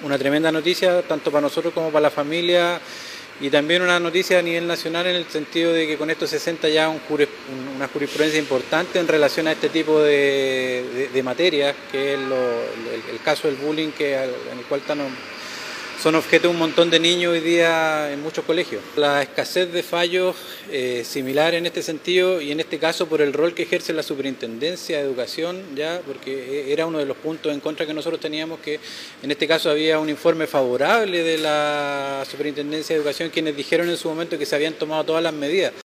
una tremenda noticia, tanto para nosotros como para la familia, y también una noticia a nivel nacional en el sentido de que con esto se sienta ya una jurisprudencia importante en relación a este tipo de materias, que es el caso del bullying en el cual son objeto un montón de niños hoy día en muchos colegios. La escasez de fallos similar en este sentido, y en este caso por el rol que ejerce la Superintendencia de Educación, ya porque era uno de los puntos en contra que nosotros teníamos, que en este caso había un informe favorable de la Superintendencia de Educación, quienes dijeron en su momento que se habían tomado todas las medidas.